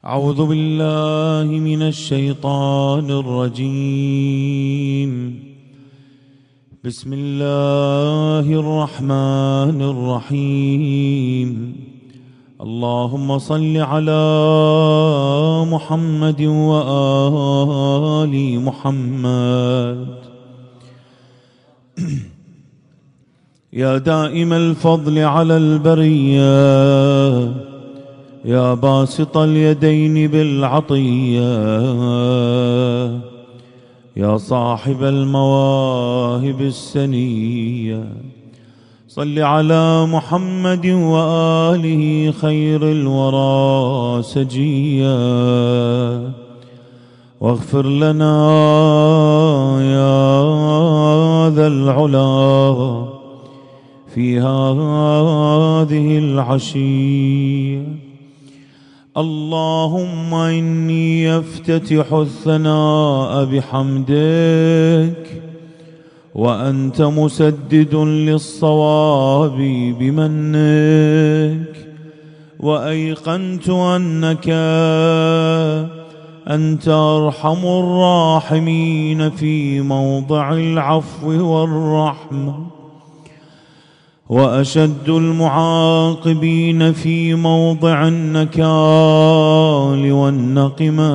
أعوذ بالله من الشيطان الرجيم. بسم الله الرحمن الرحيم. اللهم صل على محمد وآل محمد. يا دائم الفضل على البرية، يا باسط اليدين بالعطية، يا صاحب المواهب السنية، صل على محمد وآله خير الورى سجيا، واغفر لنا يا ذا العلا في هذه العشية. اللهم إني أفتتح الثناء بحمدك، وأنت مسدد للصواب بمنك، وأيقنت أنك أنت أرحم الراحمين في موضع العفو والرحمة، وأشد المعاقبين في موضع النكال والنقمة،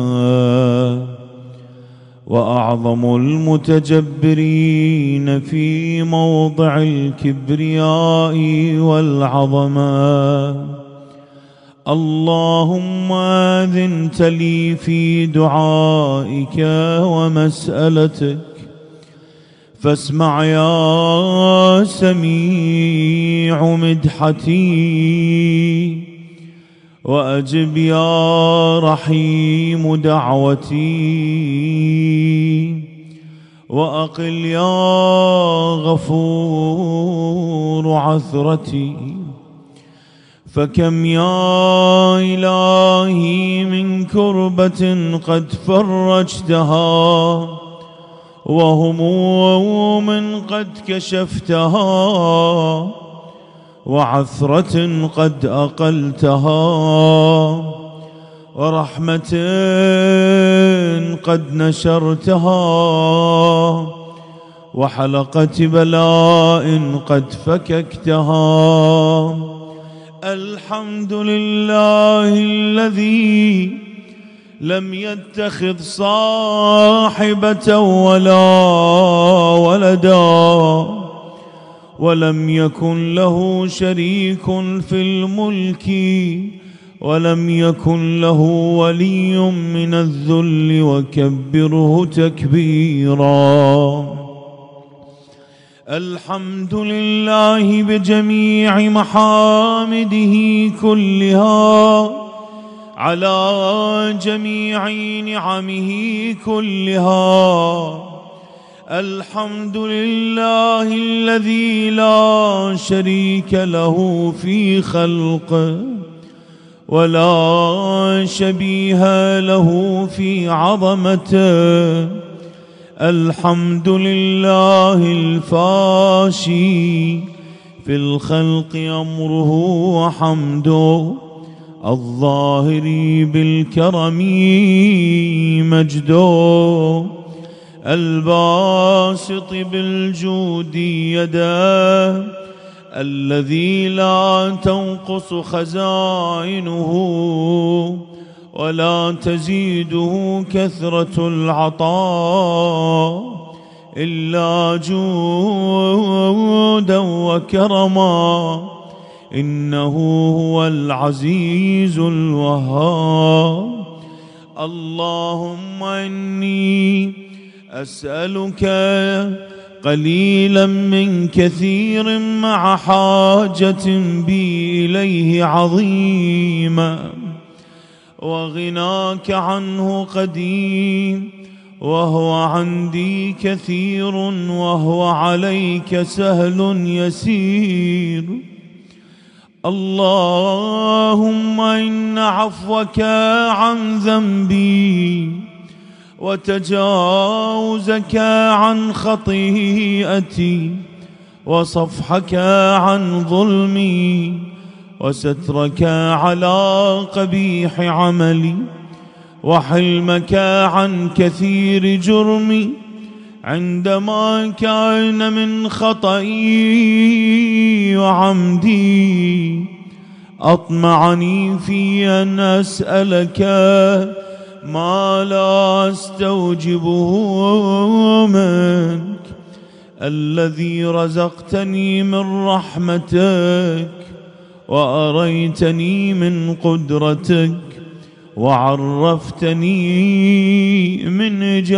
وأعظم المتجبرين في موضع الكبرياء والعظمة. اللهم أذنت لي في دعائك ومسألتك، فاسمع يا سميع مدحتي، وأجب يا رحيم دعوتي، وأقل يا غفور عثرتي. فكم يا إلهي من كربة قد فرجتها، وهموم قد كشفتها، وعثرة قد أقلتها، ورحمة قد نشرتها، وحلقة بلاء قد فككتها. الحمد لله الذي لم يتخذ صاحبة ولا ولدا، ولم يكن له شريك في الملك، ولم يكن له ولي من الذل، وكبره تكبيرا. الحمد لله بجميع محامده كلها، على جميع نعمه كلها. الحمد لله الذي لا شريك له في خلقه، ولا شبيه له في عظمته. الحمد لله الفاشي في الخلق أمره وحمده، الظاهر بالكرم مجده، الباسط بالجود يده، الذي لا تنقص خزائنه ولا تزيده كثرة العطاء إلا جودا وكرما. إنه هو العزيز الوهاب. اللهم إني أسألك قليلا من كثير مع حاجة بي إليه عظيمة، وغناك عنه قديم، وهو عندي كثير، وهو عليك سهل يسير. اللهم إن عفوك عن ذنبي، وتجاوزك عن خطيئتي، وصفحك عن ظلمي، وسترك على قبيح عملي، وحلمك عن كثير جرمي، عندما كان من خطئي وعمدي أطمعني في أن أسألك ما لا أستوجبه منك، الذي رزقتني من رحمتك وأريتني من قدرتك وعرفتني من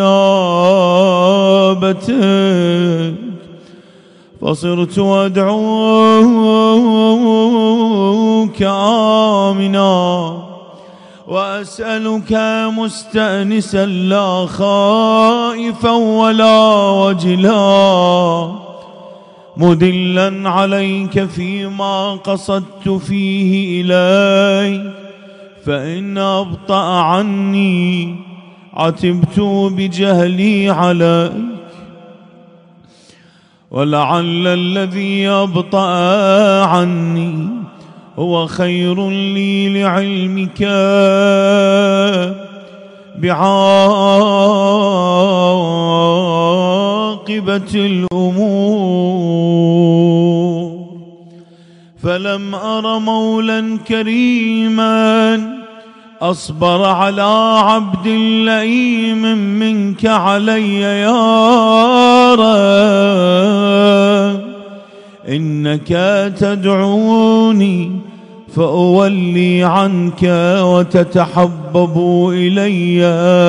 إجابتك، فصرت أدعوك آمنا وأسألك مستأنسا لا خائفا ولا وجلا، مدلا عليك فيما قصدت فيه إليك، فإن أبطأ عني عتبت بجهلي عليك، ولعل الذي أبطأ عني هو خير لي لعلمك بعاقبة الأمور. فلم أر مولا كريما أصبر على عبد لئيم منك علي يا رب، إنك تدعوني فأولي عنك وتتحبب إلي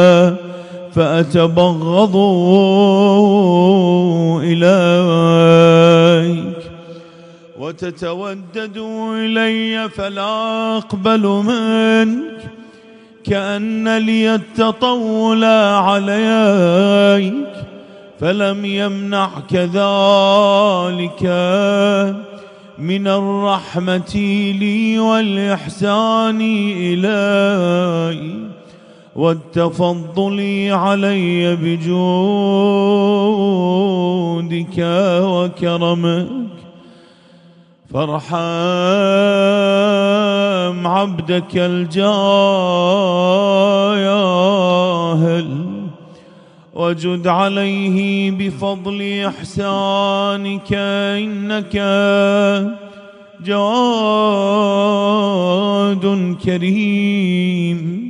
فأتبغض إليك، وتتودد إلي فلا أقبل منك، كأن لي التطول عليك، فلم يمنعك ذلك من الرحمة لي والإحسان إلي والتفضل علي بجودك وكرمك، فارحم عبدك الجاهل وجد عليه بفضل إحسانك، إنك جواد كريم.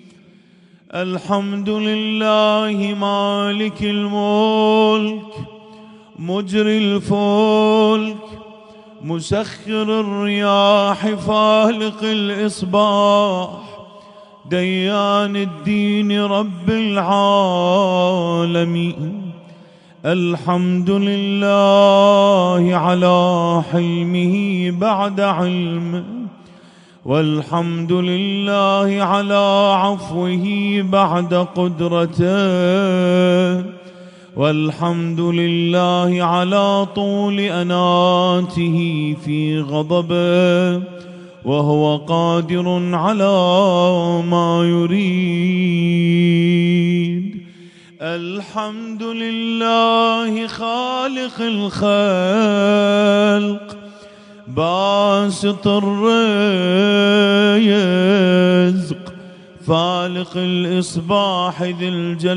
الحمد لله مالك الملك مجري الفلك مسخر الرياح فالق الإصباح ديان الدين رب العالمين. الحمد لله على حلمه بعد علمه، والحمد لله على عفوه بعد قدرته، والحمد لله على طول أناته في غضبه، وهو قادر على ما يريد. الحمد لله خالق الخلق باسط الرزق فالق الإصباح ذي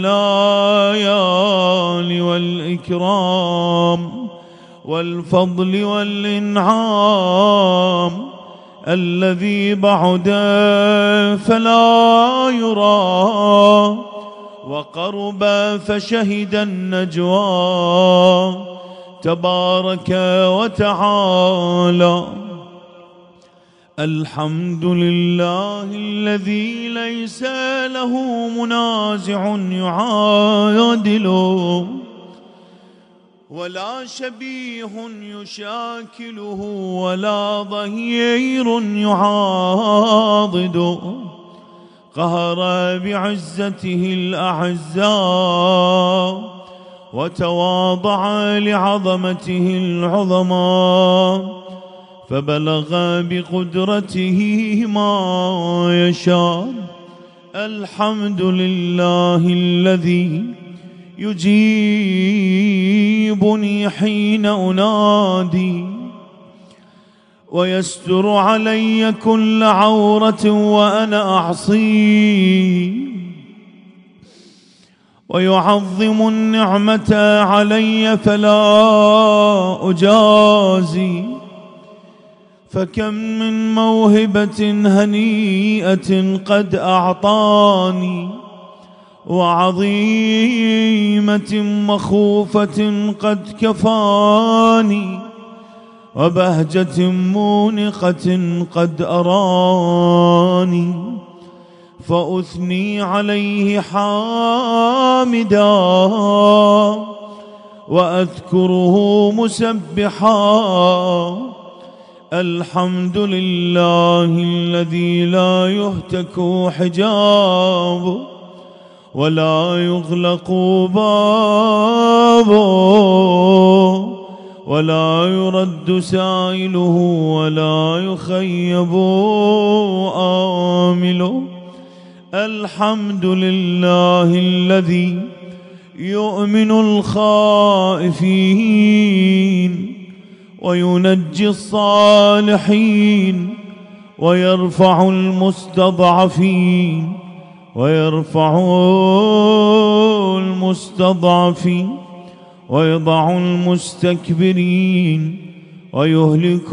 الجلال والإكرام والفضل والإنعام، الذي بعد فلا يرى وقرب فشهد النجوى، تبارك وتعالى. الحمد لله الذي ليس له منازع يعادله، ولا شبيه يشاكله، ولا ظهير يعاضده. قهر بعزته الأعزاء وتواضع لعظمته العظمى، فبلغ بقدرته ما يشاء. الحمد لله الذي يجيبني حين أنادي، ويستر علي كل عورة وأنا أعصيه، ويعظم النعمة علي فلا أجازي. فكم من موهبة هنيئة قد أعطاني، وعظيمة مخوفة قد كفاني، وبهجة مونقة قد أراني. فأثني عليه حامدا وأذكره مسبحا. الحمد لله الذي لا يهتك حجابه ولا يغلق بابه ولا يرد سائله ولا يخيب آمله. الحمد لله الذي يؤمن الخائفين وينجي الصالحين ويرفع المستضعفين ويضع المستكبرين ويهلك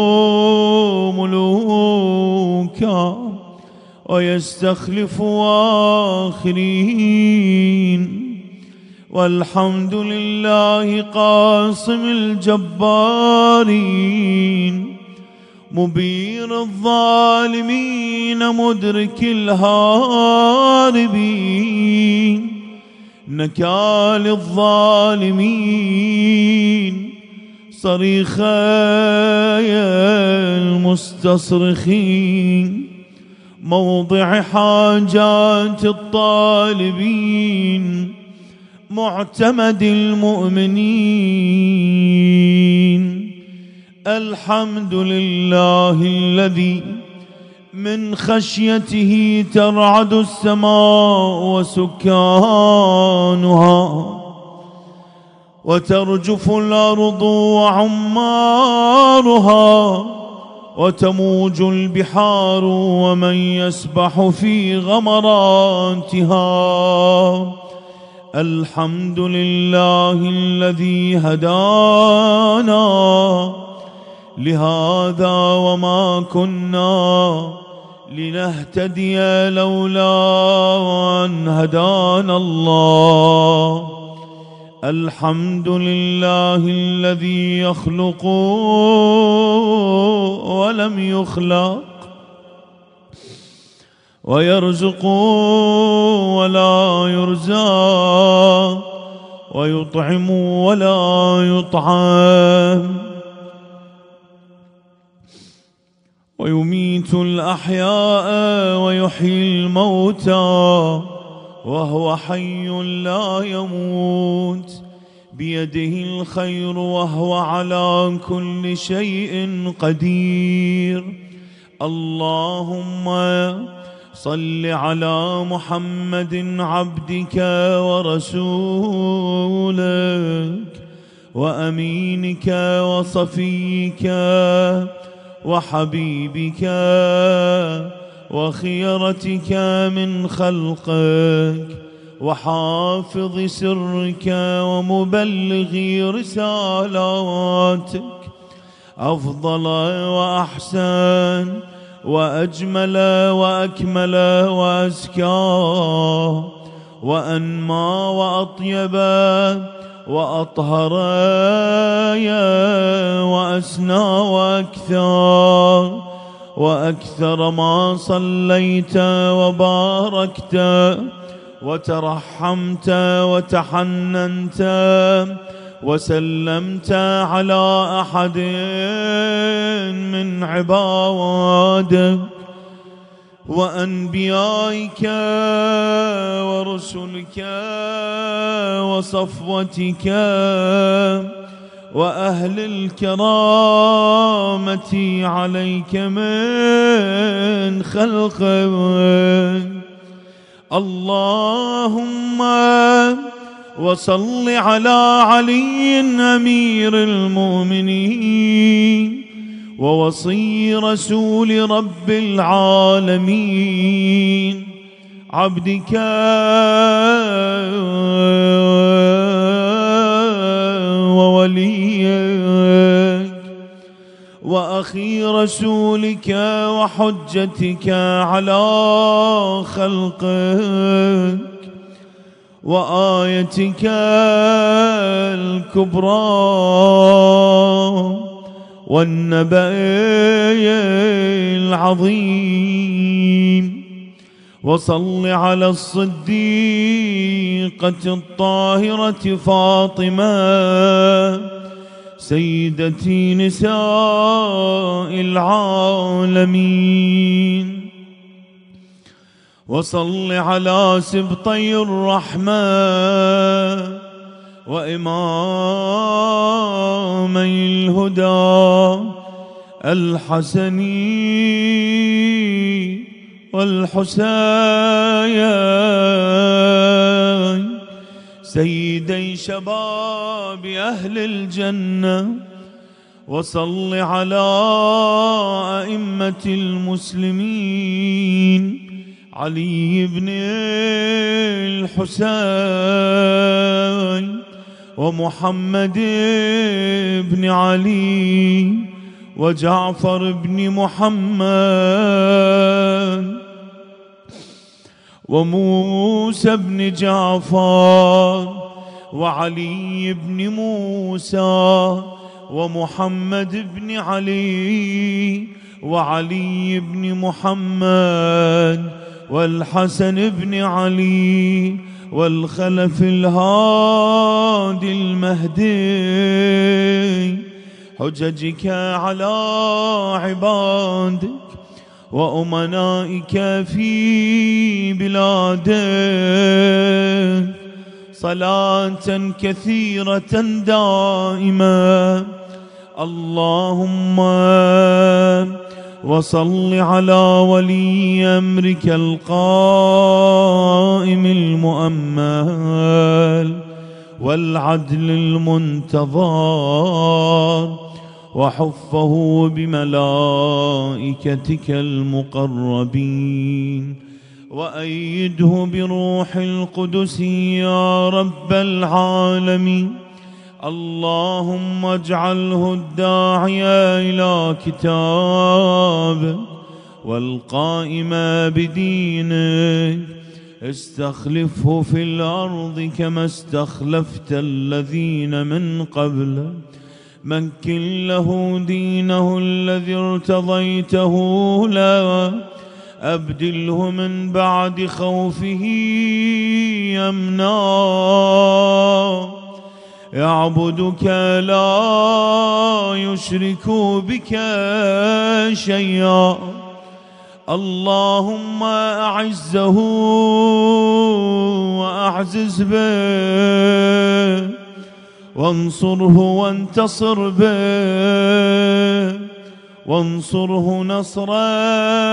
ملوكا ويستخلف آخرين. والحمد لله قاسم الجبارين مبين الظالمين مدرك الهاربين نكال الظالمين صريخي المستصرخين موضع حاجات الطالبين معتمد المؤمنين. الحمد لله الذي من خشيته ترعد السماء وسكانها وترجف الأرض وعمارها وتموج البحار ومن يسبح في غمراتها. الحمد لله الذي هدانا لهذا وما كنا لنهتدي لولا أن هدانا الله. الحمد لله الذي يخلق ولم يخلق ويرزق ولا يرزق ويطعم ولا يطعم ويميت الأحياء ويحيي الموتى وهو حي لا يموت بيده الخير وهو على كل شيء قدير. اللهم صل على محمد عبدك ورسولك وأمينك وصفيك وحبيبك وخيرتك من خلقك وحافظ سرك ومبلغ رسالاتك أفضل وأحسن وأجمل وأكمل وأزكى وأنمى وأطيب وأطهر وأسنى وأكثر ما صليت وباركت وترحمت وتحننت وسلمت على أحد من عبادك وأنبيائك ورسلك وصفوتك وأهل الكرامة عليك من خلقك. اللهم وصل على علي أمير المؤمنين ووصي رسول رب العالمين عبدك ووليك وأخي رسولك وحجتك على خلقك وآيتك الكبرى والنبأ العظيم، وصل على الصديقة الطاهرة فاطمة سيدتي نساء العالمين، وصل على سبطي الرحمة وإمامي الهدى الحسن والحسين سيدي شباب أهل الجنة، وصل على أئمة المسلمين علي بن الحسين ومحمد بن علي وجعفر بن محمد وموسى بن جعفر وعلي بن موسى ومحمد بن علي وعلي بن محمد والحسن بن علي والخلف الهادي المهدي، حججك على عبادك وأمنائك في بلادك صلاة كثيرة دائمة. اللهم وصل على ولي أمرك القائم المؤمل والعدل المنتظر، وحفه بملائكتك المقربين، وأيده بروح القدس يا رب العالمين. اللهم اجعله الداعي إلى كتابك والقائم بدينك، استخلفه في الأرض كما استخلفت الذين من قبله، مكن له دينه الذي ارتضيته له، أبدله من بعد خوفه أمنا، يعبدك لا يشرك بك شيئا. اللهم أعزه وأعزز به، وانصره وانتصر به، وانصره نصرا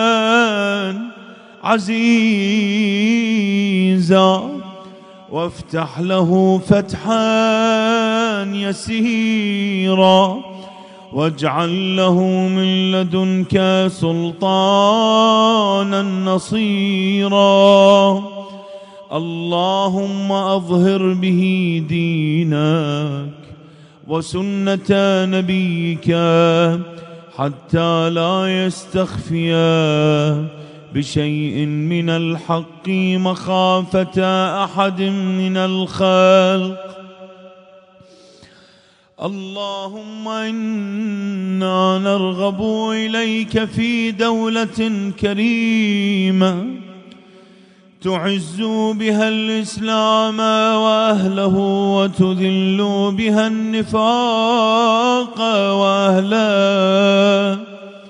عزيزا، وافتح له فتحا يسيرا، واجعل له من لدنك سلطانا نصيرا. اللهم أظهر به دينك وسنة نبيك حتى لا يستخفيا بشيء من الحق مخافة أحد من الخلق. اللهم إنا نرغب إليك في دولة كريمة تعز بها الإسلام وأهله، وتذل بها النفاق وأهله،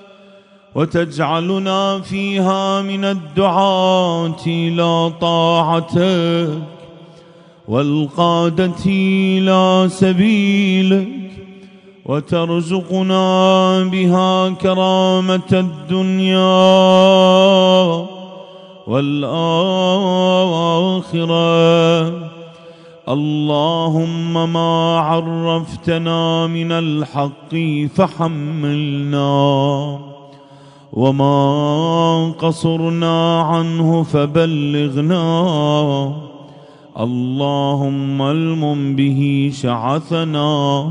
وتجعلنا فيها من الدعاة إلى طاعتك والقادة إلى سبيلك، وترزقنا بها كرامة الدنيا والآخرة. اللهم ما عرفتنا من الحق فحملنا، وما قصرنا عنه فبلغنا. اللهم المم به شعثنا،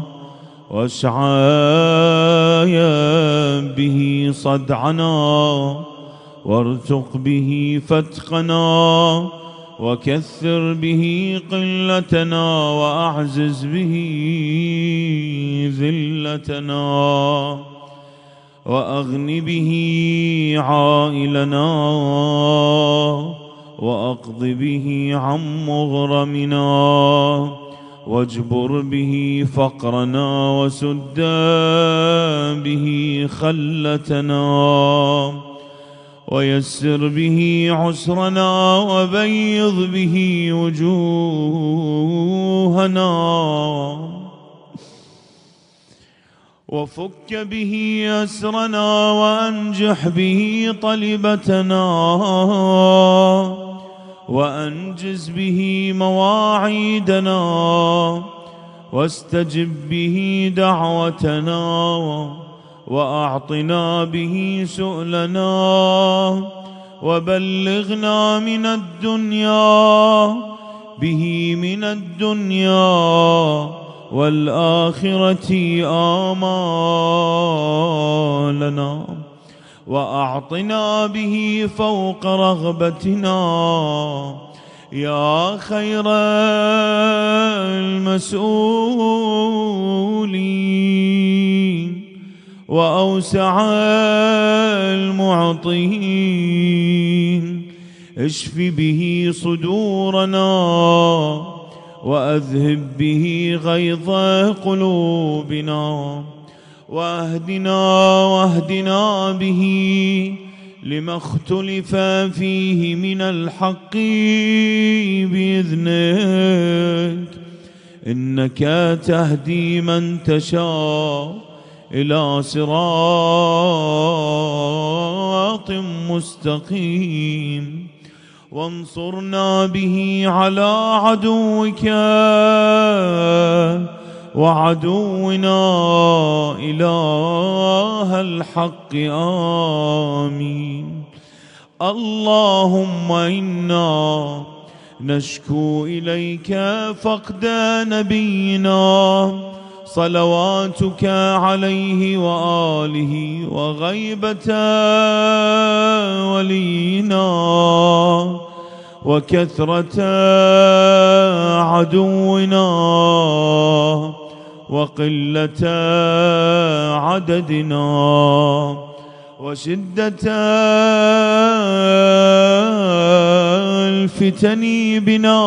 واشعاي به صدعنا، وارزق به فتقنا، وكثر به قلتنا، وأعزز به ذلتنا، وأغن به عائلنا، وأقض به عن مغرمنا، واجبر به فقرنا، وسد به خلتنا، ويسر به عسرنا، وبيض به وجوهنا، وفك به أسرنا، وأنجح به طلبتنا، وأنجز به مواعيدنا، واستجب به دعوتنا، وأعطنا به سؤلنا، وبلغنا من الدنيا به من الدنيا والآخرة آمالنا، وأعطنا به فوق رغبتنا، يا خير المسؤولين وأوسع المعطين. اشف به صدورنا، وأذهب به غيظ قلوبنا، واهدنا به لما اختلف فيه من الحق بإذنك، إنك تهدي من تشاء إلى صراط مستقيم. وانصرنا به على عدوك وعدونا إله الحق، آمين. اللهم إنا نشكو إليك فقد نبينا صلواتك عليه وآله، وغيبة ولينا، وكثرة عدونا، وقلة عددنا، وشدة الفتن بنا،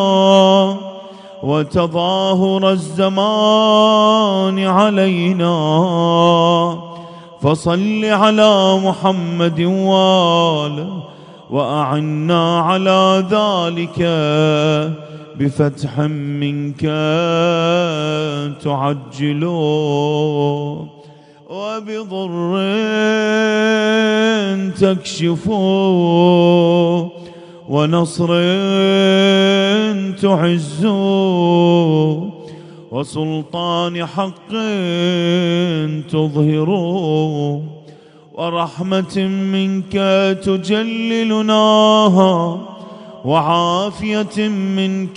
وتظاهر الزمان علينا. فصل على محمد وآله، وأعنا على ذلك بفتح منك تعجل، وبضر تكشف، ونصر تعز، وسلطان حق تظهر، ورحمة منك تجللناها، وعافية منك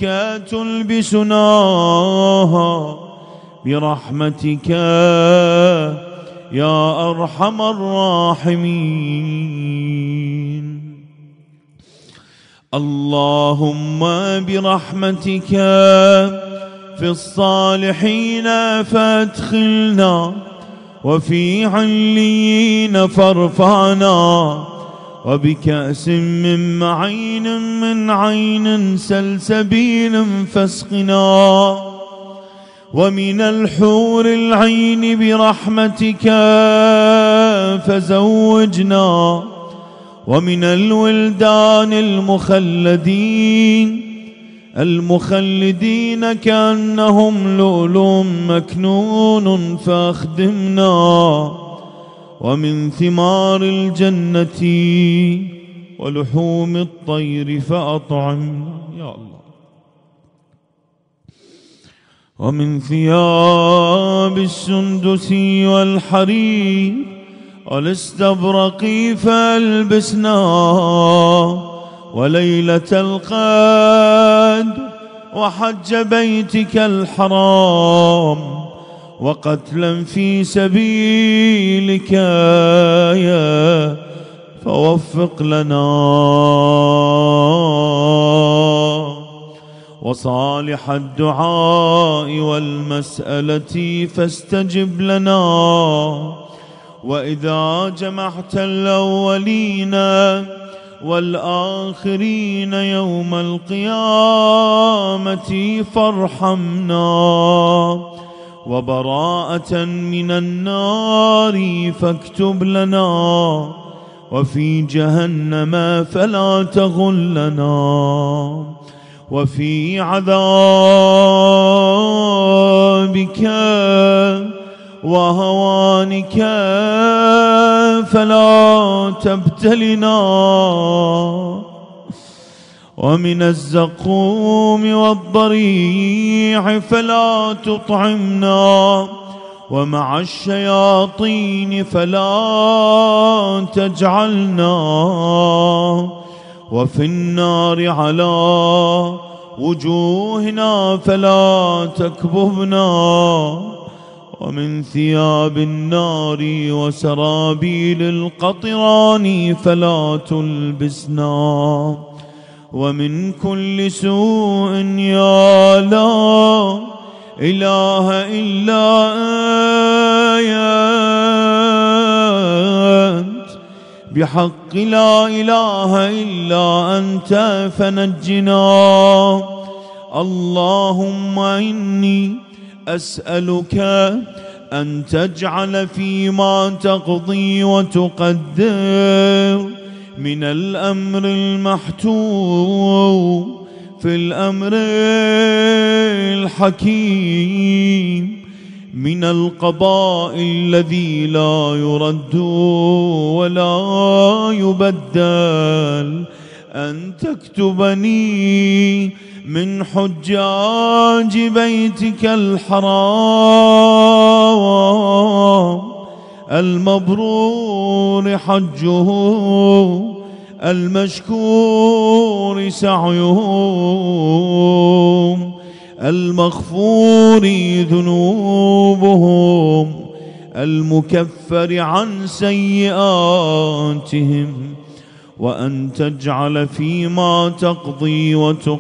تلبسناها، برحمتك يا أرحم الراحمين. اللهم برحمتك في الصالحين فادخلنا، وفي عليين فارفعنا، وبكأس من معين من عين سلسبيل فاسقنا، ومن الحور العين برحمتك فزوجنا، ومن الولدان المخلدين كأنهم لؤلؤ مكنون فاخدمنا، ومن ثمار الجنة ولحوم الطير فأطعمنا. يا الله ومن ثياب السندس والحرير والاستبرق فالبسنا، وليلة القدر وحج بيتك الحرام وقتلا في سبيلك يا فوفق لنا، وصالح الدعاء والمسألة فاستجب لنا، وإذا جمعت الأولين والآخرين يوم القيامة فارحمنا، وبراءة من النار فاكتب لنا، وفي جهنم فلا تغلنا، وفي عذابك وهوانك فلا تبتلنا، ومن الزقوم والضريع فلا تطعمنا، ومع الشياطين فلا تجعلنا، وفي النار على وجوهنا فلا تكببنا، ومن ثياب النار وسرابيل القطران فلا تلبسنا، ومن كل سوء يا لا إله إلا أنت، بحق لا إله إلا أنت فنجنا. اللهم إني أسألك أن تجعل فيما تقضي وتقدر من الأمر المحتوم في الأمر الحكيم من القضاء الذي لا يرد ولا يبدل، أن تكتبني من حجاج بيتك الحرام المبرور حجه المشكور سعيهم المغفور ذنوبهم المكفر عن سيئاتهم، وأن تجعل فيما تقضي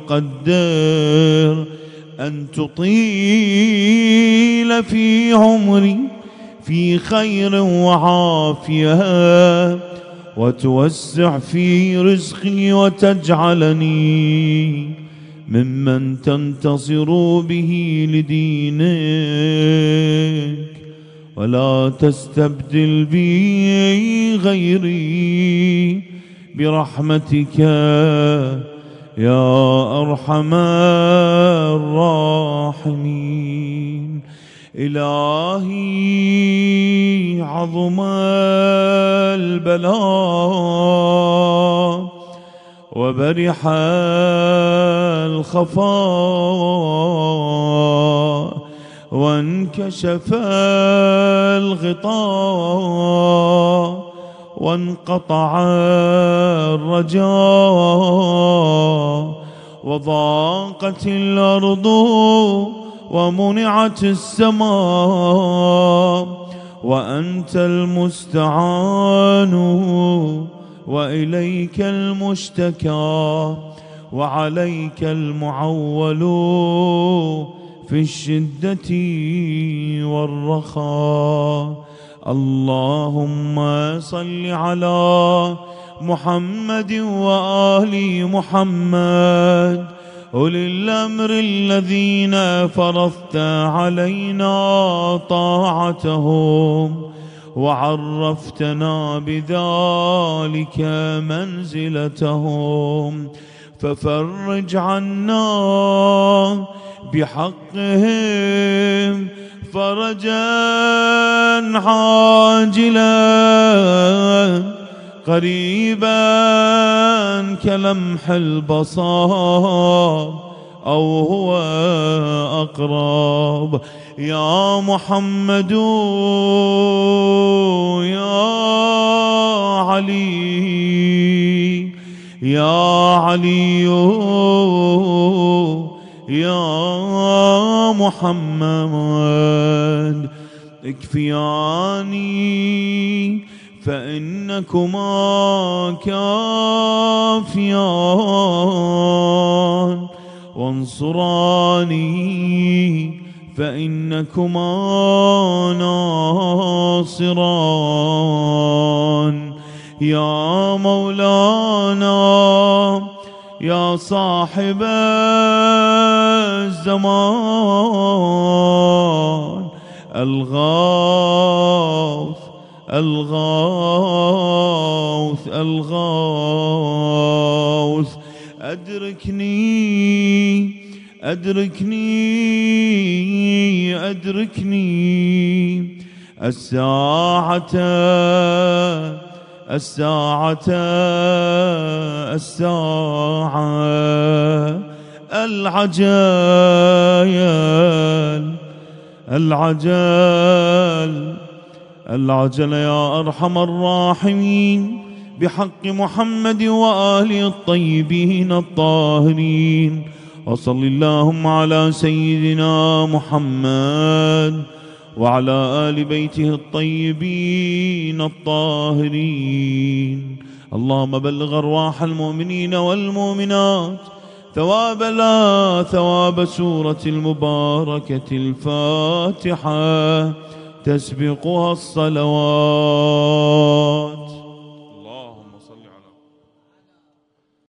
وتقدر أن تطيل في عمري في خير وعافية، وتوسع في رزقي، وتجعلني ممن تنتصر به لدينك، ولا تستبدل بي غيري برحمتك يا أرحم الراحمين. إلهي عظم البلاء وبرح الخفاء وانكشف الغطاء وانقطع الرجاء وضاقت الأرض ومنعت السماء، وأنت المستعان وإليك المشتكى وعليك المعول في الشدة والرخاء. اللهم صل على محمد وآل محمد أولي الأمر الذين فرضت علينا طاعتهم وعرفتنا بذلك منزلتهم، ففرج عنا بحقهم فرجا عاجلا قريبا كلمح البصر. أو هو أقرب. يا محمد يا علي يا علي يا محمد اكفياني فإنكما كافيان، وانصراني فإنكما ناصران. يا مولانا يا صاحب الزمان، الغوث الغوث الغوث، أدركني أدركني أدركني الساعة الساعة الساعة، العجل العجل العجل يا أرحم الراحمين، بحق محمد وآله الطيبين الطاهرين. وصل اللهم على سيدنا محمد وعلى آل بيته الطيبين الطاهرين. اللهم بلغ أرواح المؤمنين والمؤمنات ثواب سورة المباركة الفاتحة تسبقها الصلوات.